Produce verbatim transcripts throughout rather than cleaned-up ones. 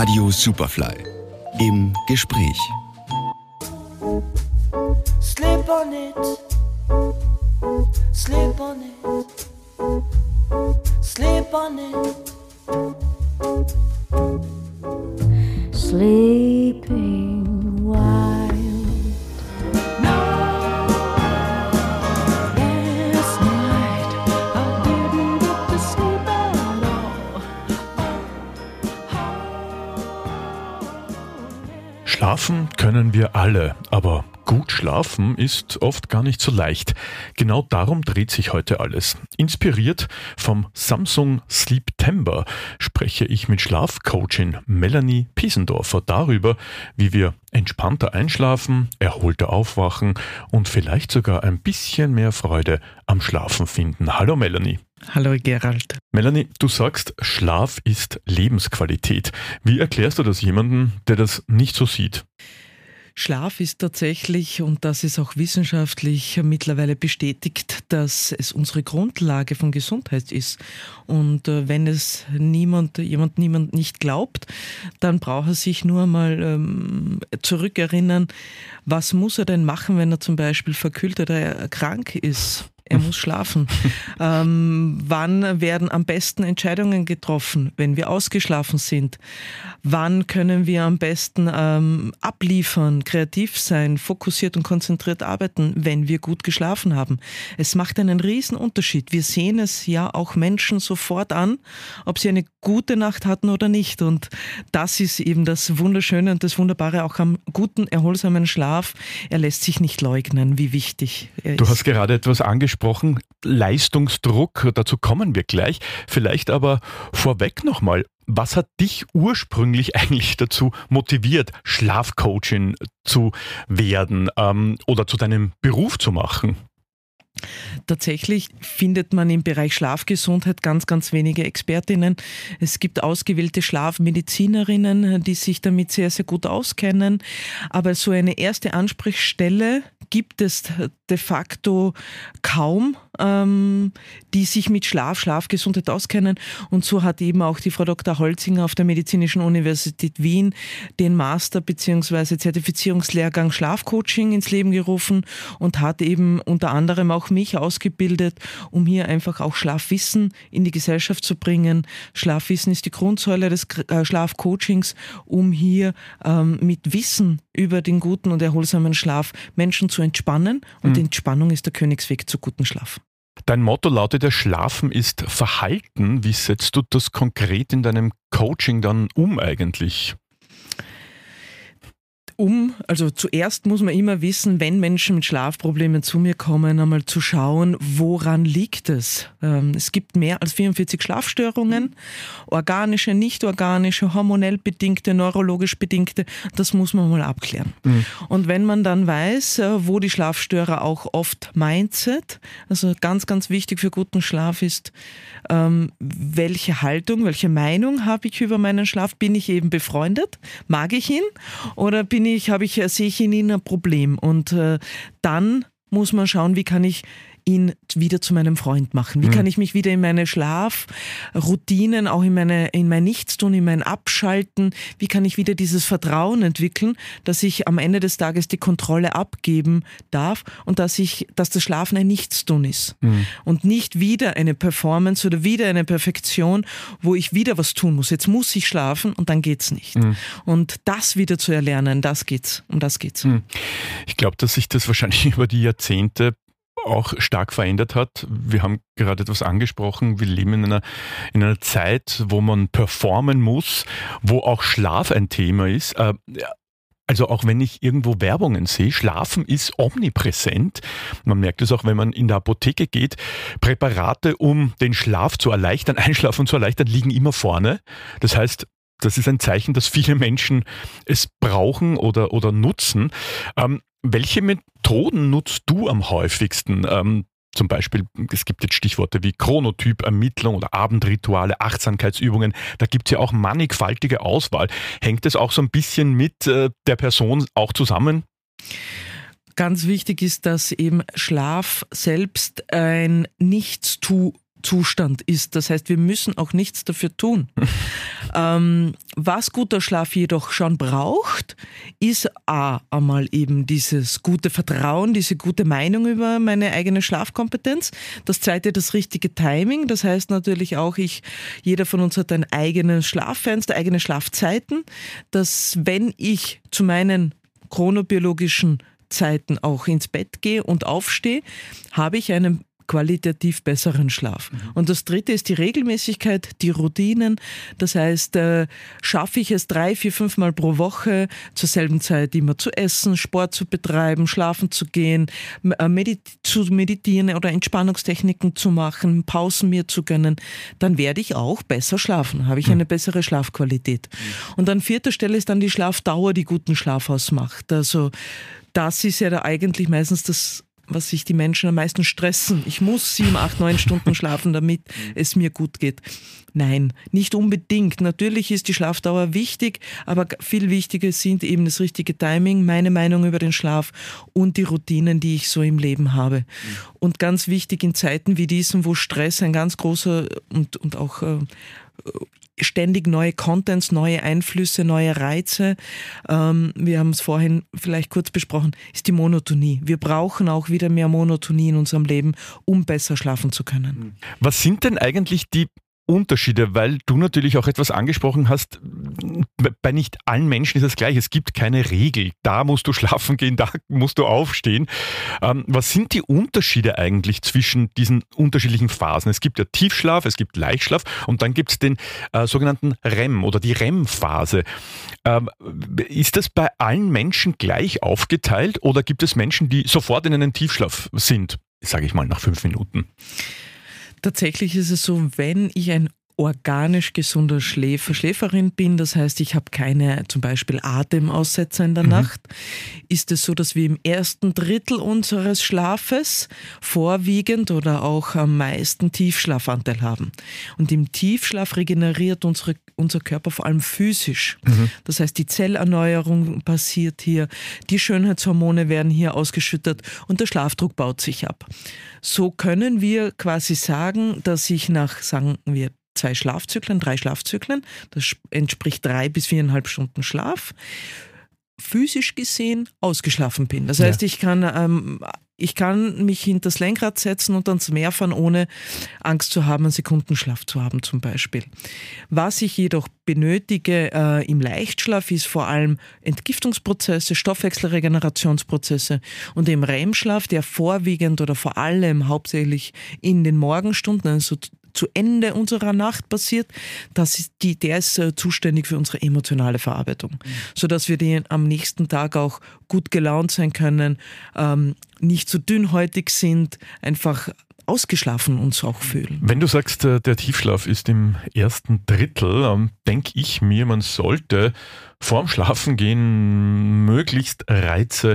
Radio Superfly im Gespräch. Sleep on it, sleep on it, sleep on it. Sleeping wild. Last night I didn't get to sleep at all. Schlafen können wir alle, aber gut schlafen ist oft gar nicht so leicht. Genau darum dreht sich heute alles. Inspiriert vom Samsung Sleeptember spreche ich mit Schlafcoachin Melanie Piesendorfer darüber, wie wir entspannter einschlafen, erholter aufwachen und vielleicht sogar ein bisschen mehr Freude am Schlafen finden. Hallo Melanie. Hallo Gerald. Melanie, du sagst, Schlaf ist Lebensqualität. Wie erklärst du das jemandem, der das nicht so sieht? Schlaf ist tatsächlich, und das ist auch wissenschaftlich mittlerweile bestätigt, dass es unsere Grundlage von Gesundheit ist. Und äh, wenn es niemand, jemand niemand nicht glaubt, dann braucht er sich nur mal ähm, zurückerinnern, was muss er denn machen, wenn er zum Beispiel verkühlt oder krank ist? Er muss schlafen. ähm, wann werden am besten Entscheidungen getroffen, wenn wir ausgeschlafen sind? Wann können wir am besten ähm, abliefern, kreativ sein, fokussiert und konzentriert arbeiten, wenn wir gut geschlafen haben? Es macht einen riesen Unterschied. Wir sehen es ja auch Menschen sofort an, ob sie eine gute Nacht hatten oder nicht. Und das ist eben das Wunderschöne und das Wunderbare auch am guten, erholsamen Schlaf. Er lässt sich nicht leugnen, wie wichtig er ist. Du hast gerade etwas angesprochen, Leistungsdruck, dazu kommen wir gleich. Vielleicht aber vorweg nochmal, was hat dich ursprünglich eigentlich dazu motiviert, Schlafcoachin zu werden ähm, oder zu deinem Beruf zu machen? Tatsächlich findet man im Bereich Schlafgesundheit ganz, ganz wenige Expertinnen. Es gibt ausgewählte Schlafmedizinerinnen, die sich damit sehr, sehr gut auskennen. Aber so eine erste Ansprechstelle gibt es de facto kaum, ähm, die sich mit Schlaf, Schlafgesundheit auskennen. Und so hat eben auch die Frau Doktor Holzinger auf der Medizinischen Universität Wien den Master- bzw. Zertifizierungslehrgang Schlafcoaching ins Leben gerufen und hat eben unter anderem auch mich ausgebildet, um hier einfach auch Schlafwissen in die Gesellschaft zu bringen. Schlafwissen ist die Grundsäule des Schlafcoachings, um hier ähm, mit Wissen über den guten und erholsamen Schlaf Menschen zu entspannen. Und mhm. Entspannung ist der Königsweg zu gutem Schlaf. Dein Motto lautet ja, Schlafen ist Verhalten. Wie setzt du das konkret in deinem Coaching dann um eigentlich? Um, also zuerst muss man immer wissen, wenn Menschen mit Schlafproblemen zu mir kommen, einmal zu schauen, woran liegt es? Ähm, es gibt mehr als vierundvierzig Schlafstörungen, organische, nicht organische, hormonell bedingte, neurologisch bedingte, das muss man mal abklären. Mhm. Und wenn man dann weiß, wo die Schlafstörer auch oft Mindset, also ganz, ganz wichtig für guten Schlaf ist, ähm, welche Haltung, welche Meinung habe ich über meinen Schlaf? Bin ich eben befreundet? Mag ich ihn? Oder bin ich, habe ich, sehe ich in ihm ein Problem? Und äh, dann muss man schauen, wie kann ich ihn wieder zu meinem Freund machen? Wie mhm. kann ich mich wieder in meine Schlafroutinen, auch in meine, in mein Nichtstun, in mein Abschalten, wie kann ich wieder dieses Vertrauen entwickeln, dass ich am Ende des Tages die Kontrolle abgeben darf und dass ich, dass das Schlafen ein Nichtstun ist mhm. und nicht wieder eine Performance oder wieder eine Perfektion, wo ich wieder was tun muss. Jetzt muss ich schlafen und dann geht's nicht. Mhm. Und das wieder zu erlernen, das geht's. Um das geht's. Mhm. Ich glaube, dass sich das wahrscheinlich über die Jahrzehnte auch stark verändert hat. Wir haben gerade etwas angesprochen, wir leben in einer, in einer Zeit, wo man performen muss, wo auch Schlaf ein Thema ist. Also auch wenn ich irgendwo Werbungen sehe, Schlafen ist omnipräsent. Man merkt es auch, wenn man in der Apotheke geht. Präparate, um den Schlaf zu erleichtern, Einschlafen zu erleichtern, liegen immer vorne. Das heißt, das ist ein Zeichen, dass viele Menschen es brauchen oder, oder nutzen. Ähm, welche Methoden nutzt du am häufigsten? Ähm, zum Beispiel, es gibt jetzt Stichworte wie Chronotyp-Ermittlung oder Abendrituale, Achtsamkeitsübungen. Da gibt es ja auch mannigfaltige Auswahl. Hängt es auch so ein bisschen mit äh, der Person auch zusammen? Ganz wichtig ist, dass eben Schlaf selbst ein Nichtstu Zustand ist. Das heißt, wir müssen auch nichts dafür tun. ähm, was guter Schlaf jedoch schon braucht, ist A, einmal eben dieses gute Vertrauen, diese gute Meinung über meine eigene Schlafkompetenz. Das zweite, das richtige Timing. Das heißt natürlich auch, ich, jeder von uns hat ein eigenes Schlaffenster, eigene Schlafzeiten, dass wenn ich zu meinen chronobiologischen Zeiten auch ins Bett gehe und aufstehe, habe ich einen qualitativ besseren Schlaf. Mhm. Und das dritte ist die Regelmäßigkeit, die Routinen. Das heißt, äh, schaffe ich es drei, vier, fünf Mal pro Woche zur selben Zeit immer zu essen, Sport zu betreiben, schlafen zu gehen, äh, medit- zu meditieren oder Entspannungstechniken zu machen, Pausen mir zu gönnen, dann werde ich auch besser schlafen, habe ich eine bessere Schlafqualität. Mhm. Und an vierter Stelle ist dann die Schlafdauer, die guten Schlaf ausmacht. Also das ist ja da eigentlich meistens das, was sich die Menschen am meisten stressen. Ich muss sieben, acht, neun Stunden schlafen, damit es mir gut geht. Nein, nicht unbedingt. Natürlich ist die Schlafdauer wichtig, aber viel wichtiger sind eben das richtige Timing, meine Meinung über den Schlaf und die Routinen, die ich so im Leben habe. Mhm. Und ganz wichtig in Zeiten wie diesen, wo Stress ein ganz großer und, und auch äh, ständig neue Contents, neue Einflüsse, neue Reize. Ähm, wir haben es vorhin vielleicht kurz besprochen, ist die Monotonie. Wir brauchen auch wieder mehr Monotonie in unserem Leben, um besser schlafen zu können. Was sind denn eigentlich die Unterschiede, weil du natürlich auch etwas angesprochen hast, bei nicht allen Menschen ist das gleich, es gibt keine Regel, da musst du schlafen gehen, da musst du aufstehen. Ähm, was sind die Unterschiede eigentlich zwischen diesen unterschiedlichen Phasen? Es gibt ja Tiefschlaf, es gibt Leichtschlaf und dann gibt es den äh, sogenannten R E M oder die R E M-Phase. Ähm, ist das bei allen Menschen gleich aufgeteilt oder gibt es Menschen, die sofort in einen Tiefschlaf sind, sage ich mal nach fünf Minuten? Tatsächlich ist es so, wenn ich ein organisch gesunder Schläfer, Schläferin bin, das heißt, ich habe keine zum Beispiel Atemaussetzer in der mhm. Nacht, ist es so, dass wir im ersten Drittel unseres Schlafes vorwiegend oder auch am meisten Tiefschlafanteil haben. Und im Tiefschlaf regeneriert unsere, unser Körper vor allem physisch. Mhm. Das heißt, die Zellerneuerung passiert hier, die Schönheitshormone werden hier ausgeschüttet und der Schlafdruck baut sich ab. So können wir quasi sagen, dass ich nach, sagen wir, zwei Schlafzyklen, drei Schlafzyklen, das entspricht drei bis viereinhalb Stunden Schlaf, physisch gesehen ausgeschlafen bin. Das heißt, ja. ich kann ähm, ich kann mich hinter das Lenkrad setzen und ans Meer fahren, ohne Angst zu haben, einen Sekundenschlaf zu haben zum Beispiel. Was ich jedoch benötige äh, im Leichtschlaf ist vor allem Entgiftungsprozesse, Stoffwechselregenerationsprozesse und im R E M-Schlaf, der vorwiegend oder vor allem hauptsächlich in den Morgenstunden, also zu Ende unserer Nacht passiert, das ist die, der ist äh, zuständig für unsere emotionale Verarbeitung, mhm. sodass wir die am nächsten Tag auch gut gelaunt sein können, ähm, nicht so dünnhäutig sind, einfach ausgeschlafen uns auch fühlen. Wenn du sagst, der Tiefschlaf ist im ersten Drittel, ähm, denke ich mir, man sollte vorm Schlafengehen möglichst Reize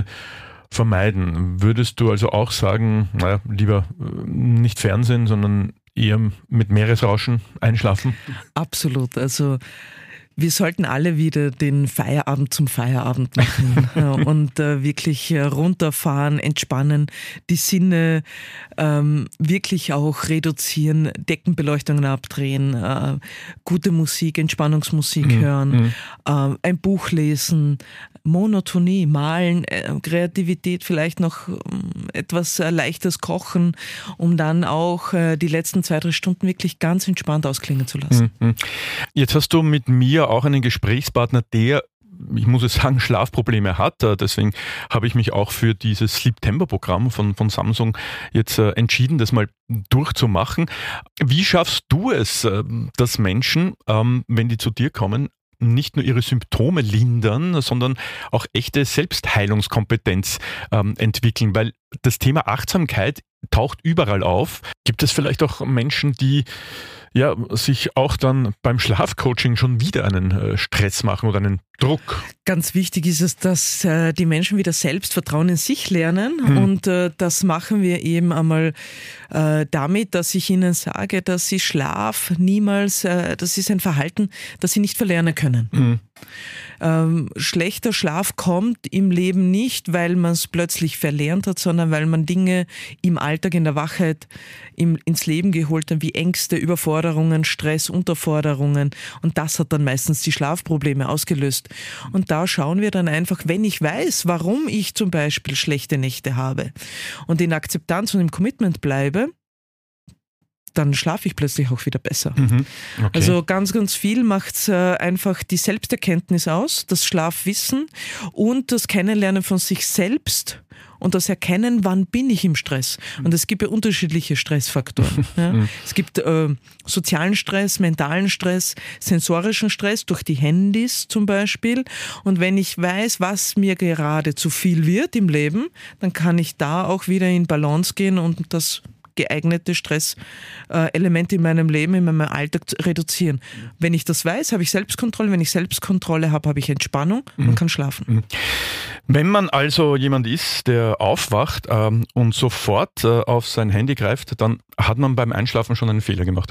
vermeiden. Würdest du also auch sagen, naja, lieber nicht Fernsehen, sondern eher mit Meeresrauschen einschlafen? Absolut. Also wir sollten alle wieder den Feierabend zum Feierabend machen und äh, wirklich runterfahren, entspannen, die Sinne ähm, wirklich auch reduzieren, Deckenbeleuchtungen abdrehen, äh, gute Musik, Entspannungsmusik mhm. hören, mhm. Äh, ein Buch lesen, Monotonie, malen, äh, Kreativität, vielleicht noch äh, etwas äh, leichtes kochen, um dann auch äh, die letzten zwei, drei Stunden wirklich ganz entspannt ausklingen zu lassen. Mhm. Jetzt hast du mit mir auch einen Gesprächspartner, der, ich muss es sagen, Schlafprobleme hat. Deswegen habe ich mich auch für dieses Sleeptember-Programm von, von Samsung jetzt äh, entschieden, das mal durchzumachen. Wie schaffst du es, äh, dass Menschen, ähm, wenn die zu dir kommen, nicht nur ihre Symptome lindern, sondern auch echte Selbstheilungskompetenz ähm, entwickeln? Weil das Thema Achtsamkeit taucht überall auf. Gibt es vielleicht auch Menschen, die ja, sich auch dann beim Schlafcoaching schon wieder einen äh, Stress machen oder einen Druck? Ganz wichtig ist es, dass äh, die Menschen wieder Selbstvertrauen in sich lernen hm. und äh, das machen wir eben einmal äh, damit, dass ich ihnen sage, dass sie Schlaf niemals, äh, das ist ein Verhalten, das sie nicht verlernen können. Hm. Ähm, schlechter Schlaf kommt im Leben nicht, weil man es plötzlich verlernt hat, sondern weil man Dinge im Alltag, in der Wachheit im, ins Leben geholt hat, wie Ängste, Überforderungen, Stress, Unterforderungen. Und das hat dann meistens die Schlafprobleme ausgelöst. Und da schauen wir dann einfach, wenn ich weiß, warum ich zum Beispiel schlechte Nächte habe und in Akzeptanz und im Commitment bleibe, dann schlafe ich plötzlich auch wieder besser. Mhm. Okay. Also ganz, ganz viel macht äh, einfach die Selbsterkenntnis aus, das Schlafwissen und das Kennenlernen von sich selbst und das Erkennen, wann bin ich im Stress. Und es gibt ja unterschiedliche Stressfaktoren. Ja. Es gibt äh, sozialen Stress, mentalen Stress, sensorischen Stress durch die Handys zum Beispiel. Und wenn ich weiß, was mir gerade zu viel wird im Leben, dann kann ich da auch wieder in Balance gehen und das geeignete Stresselemente in meinem Leben, in meinem Alltag reduzieren. Wenn ich das weiß, habe ich Selbstkontrolle. Wenn ich Selbstkontrolle habe, habe ich Entspannung und kann schlafen. Wenn man also jemand ist, der aufwacht ähm, und sofort äh, auf sein Handy greift, dann hat man beim Einschlafen schon einen Fehler gemacht.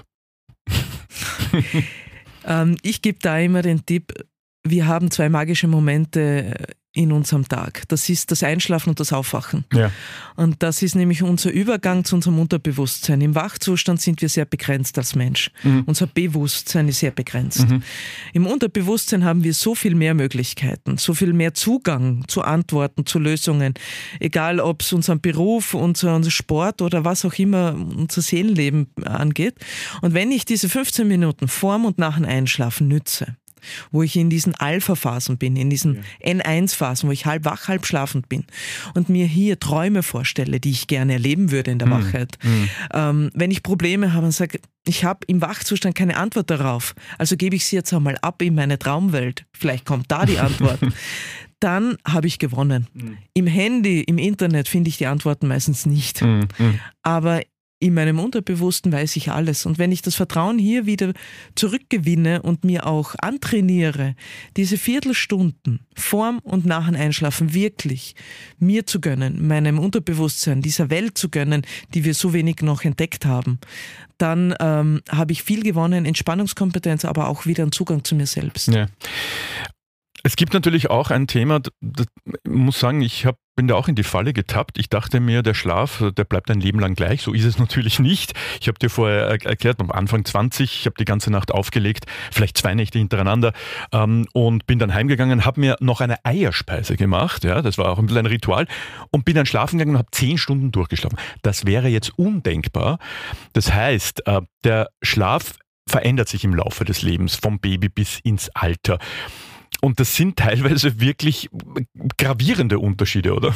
ähm, ich gebe da immer den Tipp, wir haben zwei magische Momente in unserem Tag. Das ist das Einschlafen und das Aufwachen. Ja. Und das ist nämlich unser Übergang zu unserem Unterbewusstsein. Im Wachzustand sind wir sehr begrenzt als Mensch. Mhm. Unser Bewusstsein ist sehr begrenzt. Mhm. Im Unterbewusstsein haben wir so viel mehr Möglichkeiten, so viel mehr Zugang zu Antworten, zu Lösungen. Egal, ob es unseren Beruf, unser, unser Sport oder was auch immer unser Seelenleben angeht. Und wenn ich diese fünfzehn Minuten vorm und nach dem Einschlafen nütze, wo ich in diesen Alpha-Phasen bin, in diesen ja. N eins Phasen, wo ich halb wach, halb schlafend bin und mir hier Träume vorstelle, die ich gerne erleben würde in der mhm. Wachheit. Mhm. Ähm, wenn ich Probleme habe und sage, ich habe im Wachzustand keine Antwort darauf, also gebe ich sie jetzt einmal ab in meine Traumwelt, vielleicht kommt da die Antwort, dann habe ich gewonnen. Mhm. Im Handy, im Internet finde ich die Antworten meistens nicht. Mhm. Aber in meinem Unterbewussten weiß ich alles. Und wenn ich das Vertrauen hier wieder zurückgewinne und mir auch antrainiere, diese Viertelstunden vorm und nach dem Einschlafen wirklich mir zu gönnen, meinem Unterbewusstsein, dieser Welt zu gönnen, die wir so wenig noch entdeckt haben, dann ähm, habe ich viel gewonnen, Entspannungskompetenz, aber auch wieder einen Zugang zu mir selbst. Ja. Es gibt natürlich auch ein Thema, das, ich muss sagen, ich hab, bin da auch in die Falle getappt. Ich dachte mir, der Schlaf, der bleibt ein Leben lang gleich. So ist es natürlich nicht. Ich habe dir vorher erklärt, am Anfang zwanzig, ich habe die ganze Nacht aufgelegt, vielleicht zwei Nächte hintereinander ähm, und bin dann heimgegangen, habe mir noch eine Eierspeise gemacht. Ja, das war auch ein bisschen ein Ritual und bin dann schlafen gegangen und habe zehn Stunden durchgeschlafen. Das wäre jetzt undenkbar. Das heißt, äh, der Schlaf verändert sich im Laufe des Lebens, vom Baby bis ins Alter. Und das sind teilweise wirklich gravierende Unterschiede, oder?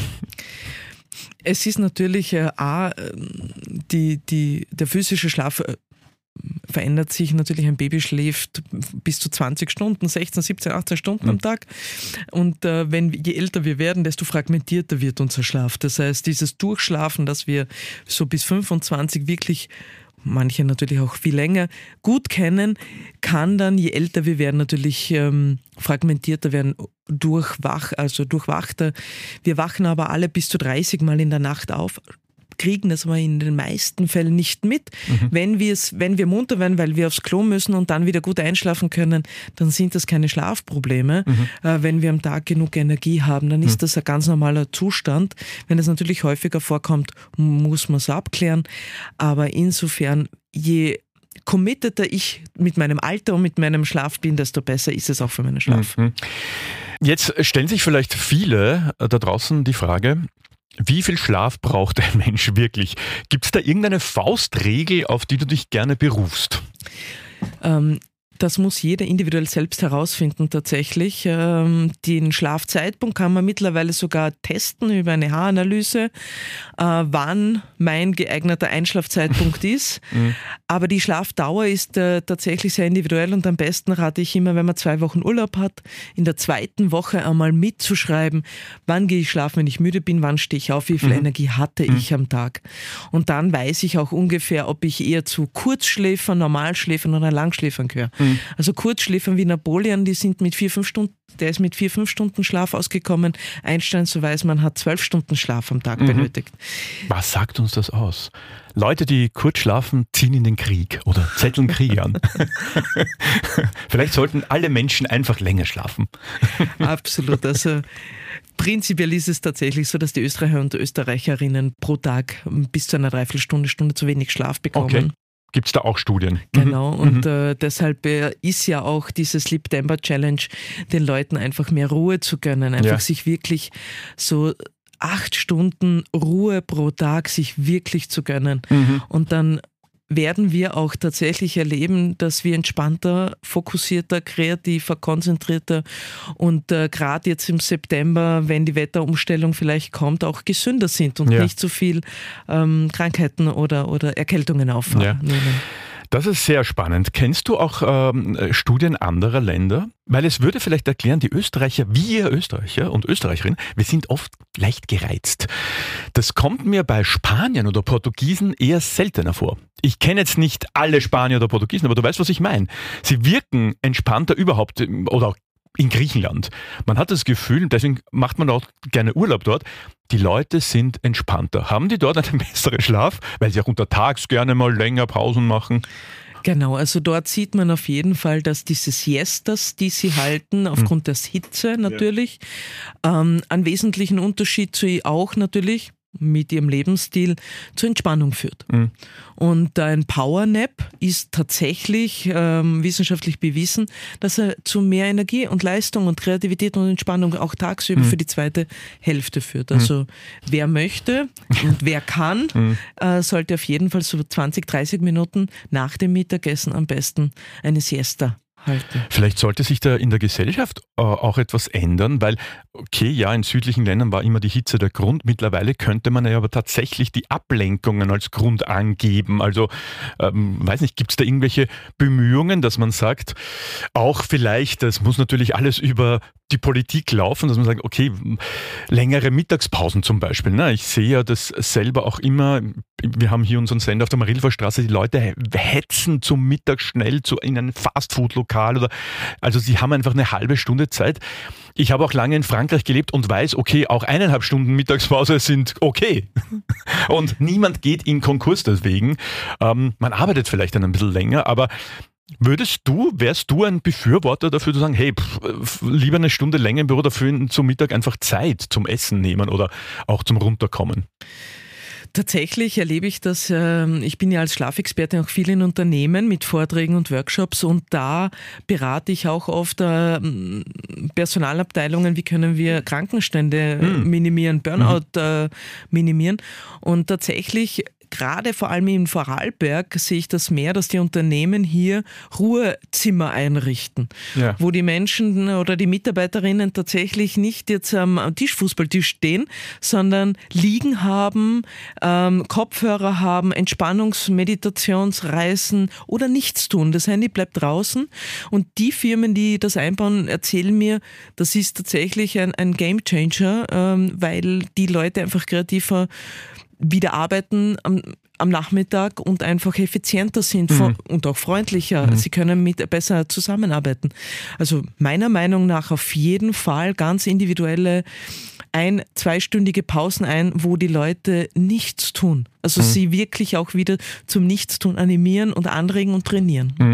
Es ist natürlich äh, A, die, die, der physische Schlaf äh, verändert sich natürlich. Ein Baby schläft bis zu zwanzig Stunden, sechzehn, siebzehn, achtzehn Stunden mhm. am Tag. Und äh, wenn, je älter wir werden, desto fragmentierter wird unser Schlaf. Das heißt, dieses Durchschlafen, das wir so bis fünfundzwanzig wirklich, manche natürlich auch viel länger, gut kennen, kann dann, je älter wir werden, natürlich ähm, fragmentierter werden, durchwach, also durchwachter. Wir wachen aber alle bis zu dreißig Mal in der Nacht auf, kriegen das aber in den meisten Fällen nicht mit. Mhm. Wenn wir es, wenn wir munter werden, weil wir aufs Klo müssen und dann wieder gut einschlafen können, dann sind das keine Schlafprobleme. Mhm. Äh, wenn wir am Tag genug Energie haben, dann ist mhm. das ein ganz normaler Zustand. Wenn es natürlich häufiger vorkommt, muss man es abklären. Aber insofern, je committeter ich mit meinem Alter und mit meinem Schlaf bin, desto besser ist es auch für meinen Schlaf. Mhm. Jetzt stellen sich vielleicht viele da draußen die Frage, wie viel Schlaf braucht ein Mensch wirklich? Gibt es da irgendeine Faustregel, auf die du dich gerne berufst? Ähm, das muss jeder individuell selbst herausfinden tatsächlich. Ähm, den Schlafzeitpunkt kann man mittlerweile sogar testen über eine Haaranalyse, äh, wann mein geeigneter Einschlafzeitpunkt ist. Mhm. Aber die Schlafdauer ist äh, tatsächlich sehr individuell und am besten rate ich immer, wenn man zwei Wochen Urlaub hat, in der zweiten Woche einmal mitzuschreiben, wann gehe ich schlafen, wenn ich müde bin, wann stehe ich auf, wie viel mhm. Energie hatte mhm. ich am Tag. Und dann weiß ich auch ungefähr, ob ich eher zu Kurzschläfern, Normalschläfern oder Langschläfern gehöre. Mhm. Mhm. Also Kurzschläfer wie Napoleon, die sind mit vier, fünf Stunden, der ist mit vier, fünf Stunden Schlaf ausgekommen. Einstein, so weiß man, hat zwölf Stunden Schlaf am Tag Mhm. benötigt. Was sagt uns das aus? Leute, die kurz schlafen, ziehen in den Krieg oder zetteln Krieg an. Vielleicht sollten alle Menschen einfach länger schlafen. Absolut. Also prinzipiell ist es tatsächlich so, dass die Österreicher und Österreicherinnen pro Tag bis zu einer Dreiviertelstunde, Stunde zu wenig Schlaf bekommen. Okay. Gibt es da auch Studien? Genau, und Mhm. äh, deshalb äh, ist ja auch diese Sleep Temper Challenge, den Leuten einfach mehr Ruhe zu gönnen, einfach Ja. sich wirklich so acht Stunden Ruhe pro Tag sich wirklich zu gönnen. Mhm. Und dann werden wir auch tatsächlich erleben, dass wir entspannter, fokussierter, kreativer, konzentrierter und äh, gerade jetzt im September, wenn die Wetterumstellung vielleicht kommt, auch gesünder sind und Ja. nicht so viel ähm, Krankheiten oder, oder Erkältungen aufnehmen. Ja. Das ist sehr spannend. Kennst du auch ähm, Studien anderer Länder? Weil es würde vielleicht erklären, die Österreicher, wir Österreicher und Österreicherinnen, wir sind oft leicht gereizt. Das kommt mir bei Spaniern oder Portugiesen eher seltener vor. Ich kenne jetzt nicht alle Spanier oder Portugiesen, aber du weißt, was ich meine. Sie wirken entspannter überhaupt oder auch in Griechenland. Man hat das Gefühl, deswegen macht man auch gerne Urlaub dort, die Leute sind entspannter. Haben die dort einen besseren Schlaf, weil sie auch untertags gerne mal länger Pausen machen? Genau, also dort sieht man auf jeden Fall, dass diese Siestas, die sie halten, aufgrund der Hitze natürlich, ähm, einen wesentlichen Unterschied zu auch natürlich mit ihrem Lebensstil zur Entspannung führt. Mhm. Und ein Powernap ist tatsächlich ähm, wissenschaftlich bewiesen, dass er zu mehr Energie und Leistung und Kreativität und Entspannung auch tagsüber Mhm. für die zweite Hälfte führt. Also wer möchte und wer kann, Mhm. äh, sollte auf jeden Fall so zwanzig, dreißig Minuten nach dem Mittagessen am besten eine Siesta halten. Vielleicht sollte sich da in der Gesellschaft äh, auch etwas ändern, weil, okay, ja, in südlichen Ländern war immer die Hitze der Grund. Mittlerweile könnte man ja aber tatsächlich die Ablenkungen als Grund angeben. Also, ähm, weiß nicht, gibt es da irgendwelche Bemühungen, dass man sagt, auch vielleicht, das muss natürlich alles über die Politik laufen, dass man sagt, okay, längere Mittagspausen zum Beispiel. Ne? Ich sehe ja das selber auch immer, wir haben hier unseren Sender auf der Marilfer Straße, die Leute hetzen zum Mittag schnell zu, in ein Fastfood-Lokal oder, also sie haben einfach eine halbe Stunde Zeit. Ich habe auch lange in Frankreich gelebt und weiß, okay, auch eineinhalb Stunden Mittagspause sind okay. Und niemand geht in Konkurs deswegen. Ähm, man arbeitet vielleicht dann ein bisschen länger, aber würdest du, wärst du ein Befürworter dafür zu sagen, hey, pff, lieber eine Stunde länger im Büro, dafür zum Mittag einfach Zeit zum Essen nehmen oder auch zum Runterkommen? Tatsächlich erlebe ich das, äh, ich bin ja als Schlafexperte auch viel in Unternehmen mit Vorträgen und Workshops und da berate ich auch oft äh, Personalabteilungen, wie können wir Krankenstände Mhm. minimieren, Burnout äh, minimieren und tatsächlich gerade vor allem in Vorarlberg sehe ich das mehr, dass die Unternehmen hier Ruhezimmer einrichten, Ja. wo die Menschen oder die Mitarbeiterinnen tatsächlich nicht jetzt am Tischfußballtisch stehen, sondern liegen haben, ähm, Kopfhörer haben, Entspannungs-, Meditationsreisen oder nichts tun. Das Handy bleibt draußen und die Firmen, die das einbauen, erzählen mir, das ist tatsächlich ein, ein Gamechanger, ähm, weil die Leute einfach kreativer wieder arbeiten am, am Nachmittag und einfach effizienter sind Mhm. und auch freundlicher. Mhm. Sie können mit besser zusammenarbeiten. Also meiner Meinung nach auf jeden Fall ganz individuelle ein-, zweistündige Pausen ein, wo die Leute nichts tun. Also Mhm. sie wirklich auch wieder zum Nichtstun animieren und anregen und trainieren. Mhm.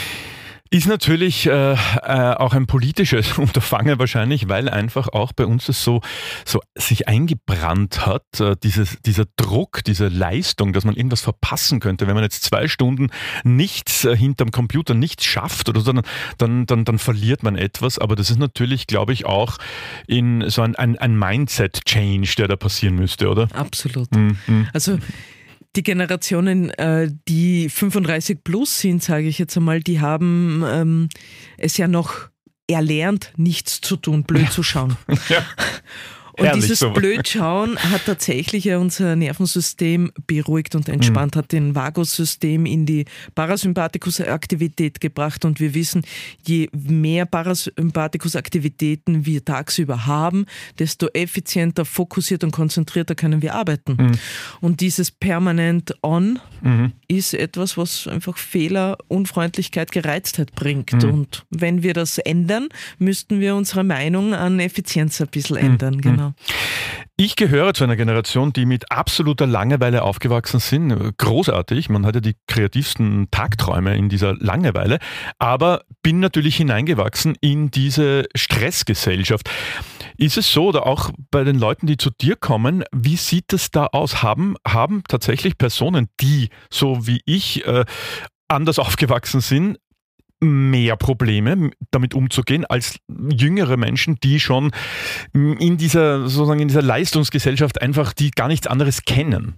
Ist natürlich äh, äh, auch ein politisches Unterfangen wahrscheinlich, weil einfach auch bei uns das so, so sich eingebrannt hat, äh, dieses, dieser Druck, diese Leistung, dass man irgendwas verpassen könnte. Wenn man jetzt zwei Stunden nichts äh, hinterm Computer, nichts schafft oder so, dann, dann, dann, dann verliert man etwas. Aber das ist natürlich, glaube ich, auch in so ein, ein, ein Mindset-Change, der da passieren müsste, oder? Absolut. Mhm. Also die Generationen, äh, die fünfunddreißig plus sind, sage ich jetzt einmal, die haben ähm, es ja noch erlernt, nichts zu tun, blöd zu schauen. Ja. Und Herrlich, dieses so. Blödschauen hat tatsächlich ja unser Nervensystem beruhigt und entspannt, mhm. hat den Vagussystem in die Parasympathikusaktivität gebracht und wir wissen, je mehr Parasympathikusaktivitäten wir tagsüber haben, desto effizienter, fokussiert und konzentrierter können wir arbeiten. Mhm. Und dieses permanent on mhm. ist etwas, was einfach Fehler, Unfreundlichkeit, Gereiztheit bringt. Mhm. Und wenn wir das ändern, müssten wir unsere Meinung an Effizienz ein bisschen ändern. Mhm. Genau. Ich gehöre zu einer Generation, die mit absoluter Langeweile aufgewachsen sind. Großartig, man hatte die kreativsten Tagträume in dieser Langeweile, aber bin natürlich hineingewachsen in diese Stressgesellschaft. Ist es so, oder auch bei den Leuten, die zu dir kommen, wie sieht es da aus? Haben, haben tatsächlich Personen, die, so wie ich, äh, anders aufgewachsen sind, mehr Probleme damit umzugehen als jüngere Menschen, die schon in dieser, sozusagen in dieser Leistungsgesellschaft einfach die gar nichts anderes kennen?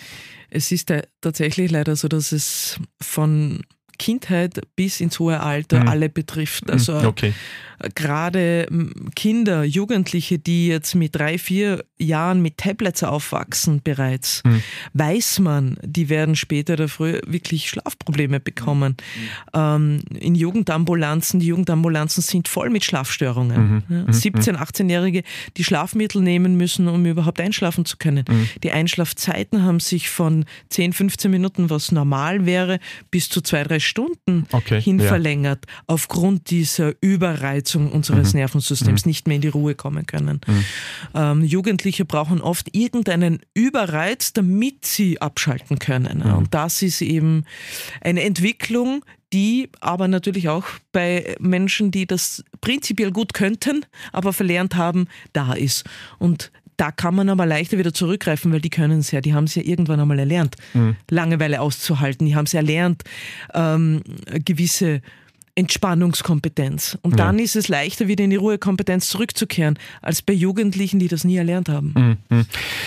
Es ist tatsächlich leider so, dass es von Kindheit bis ins hohe Alter mhm. alle betrifft. Also okay. gerade Kinder, Jugendliche, die jetzt mit drei, vier Jahren mit Tablets aufwachsen bereits, mhm. weiß man, die werden später oder früher wirklich Schlafprobleme bekommen. Mhm. Ähm, in Jugendambulanzen, die Jugendambulanzen sind voll mit Schlafstörungen. Mhm. Ja, siebzehn-, achtzehnjährige, die Schlafmittel nehmen müssen, um überhaupt einschlafen zu können. Mhm. Die Einschlafzeiten haben sich von zehn, fünfzehn Minuten, was normal wäre, bis zu zwei, drei Stunden okay, hin ja. verlängert, aufgrund dieser Überreizung unseres mhm. Nervensystems, mhm. nicht mehr in die Ruhe kommen können. Mhm. Ähm, Jugendliche brauchen oft irgendeinen Überreiz, damit sie abschalten können. Mhm. Und das ist eben eine Entwicklung, die aber natürlich auch bei Menschen, die das prinzipiell gut könnten, aber verlernt haben, da ist. Und da kann man aber leichter wieder zurückgreifen, weil die können es ja, die haben es ja irgendwann einmal erlernt, mhm. Langeweile auszuhalten. Die haben es erlernt, ähm, gewisse Entspannungskompetenz. Und dann ja. ist es leichter, wieder in die Ruhekompetenz zurückzukehren, als bei Jugendlichen, die das nie erlernt haben. Mhm.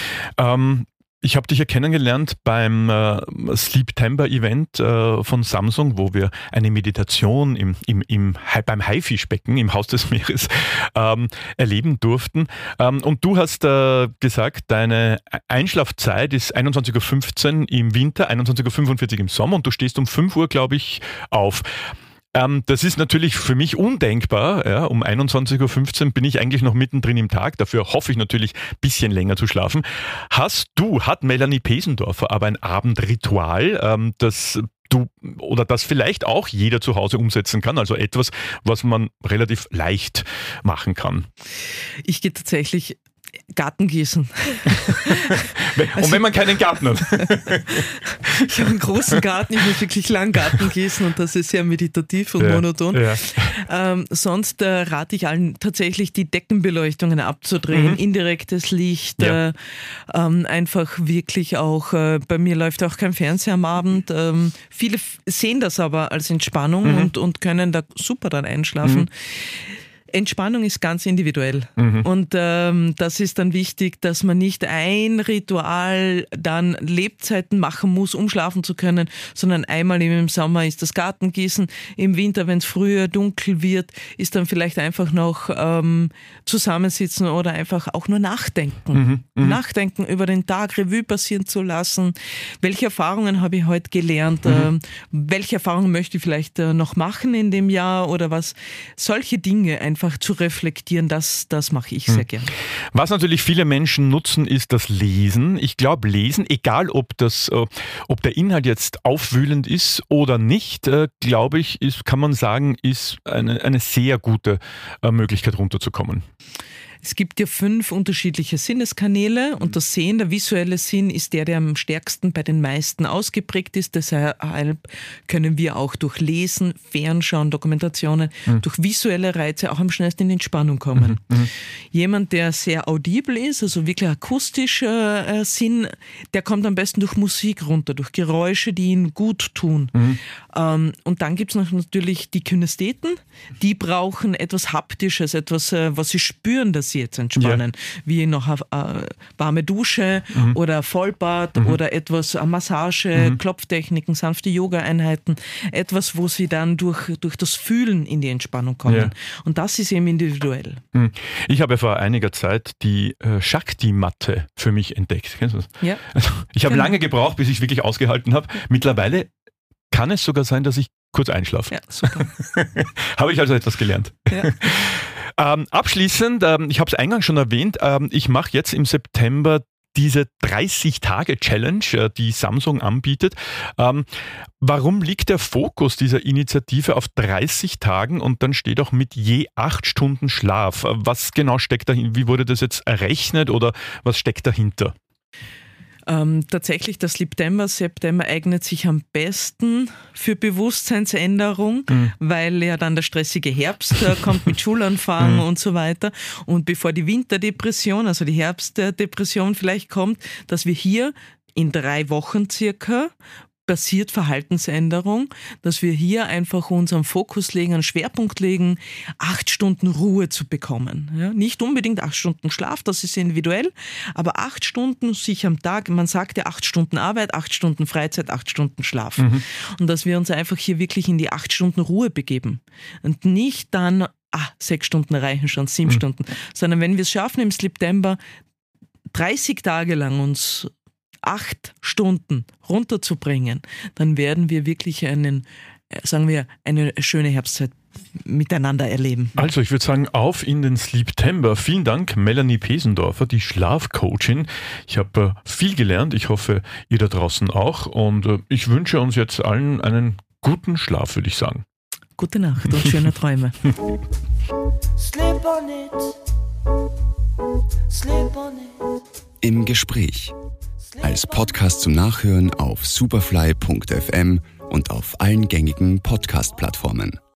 Ähm Ich habe dich ja kennengelernt beim äh, Sleeptember-Event äh, von Samsung, wo wir eine Meditation im, im, im, beim Haifischbecken im Haus des Meeres ähm, erleben durften. Ähm, und du hast äh, gesagt, deine Einschlafzeit ist einundzwanzig Uhr fünfzehn im Winter, einundzwanzig Uhr fünfundvierzig im Sommer und du stehst um fünf Uhr, glaube ich, auf. Ähm, das ist natürlich für mich undenkbar. Ja, um einundzwanzig Uhr fünfzehn bin ich eigentlich noch mittendrin im Tag. Dafür hoffe ich natürlich, ein bisschen länger zu schlafen. Hast du, hat Melanie Pesendorfer aber ein Abendritual, ähm, das du oder das vielleicht auch jeder zu Hause umsetzen kann? Also etwas, was man relativ leicht machen kann. Ich gehe tatsächlich Garten gießen. Und wenn man keinen Garten hat? Ich habe einen großen Garten, ich muss wirklich lang Garten gießen und das ist sehr meditativ und ja, monoton. Ja. Ähm, sonst äh, rate ich allen tatsächlich die Deckenbeleuchtungen abzudrehen, mhm. indirektes Licht, ja. äh, ähm, einfach wirklich auch, äh, bei mir läuft auch kein Fernseher am Abend. Ähm, viele f- sehen das aber als Entspannung mhm. und, und können da super dann einschlafen. Mhm. Entspannung ist ganz individuell mhm. und ähm, das ist dann wichtig, dass man nicht ein Ritual dann Lebzeiten machen muss, um schlafen zu können, sondern einmal im Sommer ist das Gartengießen, im Winter, wenn es früher dunkel wird, ist dann vielleicht einfach noch ähm, zusammensitzen oder einfach auch nur nachdenken. Mhm. Mhm. Nachdenken über den Tag, Revue passieren zu lassen. Welche Erfahrungen habe ich heute gelernt? Mhm. Ähm, welche Erfahrungen möchte ich vielleicht äh, noch machen in dem Jahr oder was? Solche Dinge einfach zu reflektieren, das, das mache ich sehr gerne. Was natürlich viele Menschen nutzen, ist das Lesen. Ich glaube, Lesen, egal ob das, ob der Inhalt jetzt aufwühlend ist oder nicht, glaube ich, ist, kann man sagen, ist eine, eine sehr gute Möglichkeit runterzukommen. Es gibt ja fünf unterschiedliche Sinneskanäle und das Sehen, der visuelle Sinn, ist der, der am stärksten bei den meisten ausgeprägt ist. Deshalb können wir auch durch Lesen, Fernschauen, Dokumentationen, mhm. durch visuelle Reize auch am schnellsten in Entspannung kommen. Mhm. Mhm. Jemand, der sehr audibel ist, also wirklich akustischer äh, Sinn, der kommt am besten durch Musik runter, durch Geräusche, die ihn gut tun. Mhm. Ähm, und dann gibt es noch natürlich die Kinestheten, die brauchen etwas Haptisches, etwas, äh, was sie spüren, das sie jetzt entspannen. Ja. Wie noch eine äh, warme Dusche mhm. oder Vollbad mhm. oder etwas, eine Massage, mhm. Klopftechniken, sanfte Yoga-Einheiten. Etwas, wo sie dann durch, durch das Fühlen in die Entspannung kommen. Ja. Und das ist eben individuell. Ich habe ja vor einiger Zeit die äh, Shakti-Matte für mich entdeckt. Kennst du das? Ja. Also, ich habe genau. lange gebraucht, bis ich es wirklich ausgehalten habe. Mittlerweile kann es sogar sein, dass ich kurz einschlafe. Ja, super. Habe ich also etwas gelernt. Ja. ähm, abschließend, ähm, ich habe es eingangs schon erwähnt, ähm, ich mache jetzt im September diese dreißig-Tage-Challenge, die Samsung anbietet. Ähm, warum liegt der Fokus dieser Initiative auf dreißig Tagen und dann steht auch mit je acht Stunden Schlaf? Was genau steckt dahinter? Wie wurde das jetzt errechnet oder was steckt dahinter? Ähm, tatsächlich, der September, September eignet sich am besten für Bewusstseinsänderung, mhm. weil ja dann der stressige Herbst äh, kommt mit Schulanfang mhm. und so weiter. Und bevor die Winterdepression, also die Herbstdepression vielleicht kommt, dass wir hier in drei Wochen circa passiert Verhaltensänderung, dass wir hier einfach unseren Fokus legen, einen Schwerpunkt legen, acht Stunden Ruhe zu bekommen. Ja, nicht unbedingt acht Stunden Schlaf, das ist individuell, aber acht Stunden sich am Tag, man sagt ja acht Stunden Arbeit, acht Stunden Freizeit, acht Stunden Schlaf. Mhm. Und dass wir uns einfach hier wirklich in die acht Stunden Ruhe begeben und nicht dann, ah, sechs Stunden reichen schon, sieben mhm. Stunden, sondern wenn wir es schaffen im September, dreißig Tage lang uns acht Stunden runterzubringen, dann werden wir wirklich einen, sagen wir, eine schöne Herbstzeit miteinander erleben. Also ich würde sagen, auf in den Sleeptember. Vielen Dank, Melanie Pesendorfer, die Schlafcoachin. Ich habe äh, viel gelernt. Ich hoffe, ihr da draußen auch. Und äh, ich wünsche uns jetzt allen einen guten Schlaf, würde ich sagen. Gute Nacht und schöne Träume. Sleep on it. Sleep on it. Im Gespräch. Als Podcast zum Nachhören auf superfly punkt f m und auf allen gängigen Podcast-Plattformen.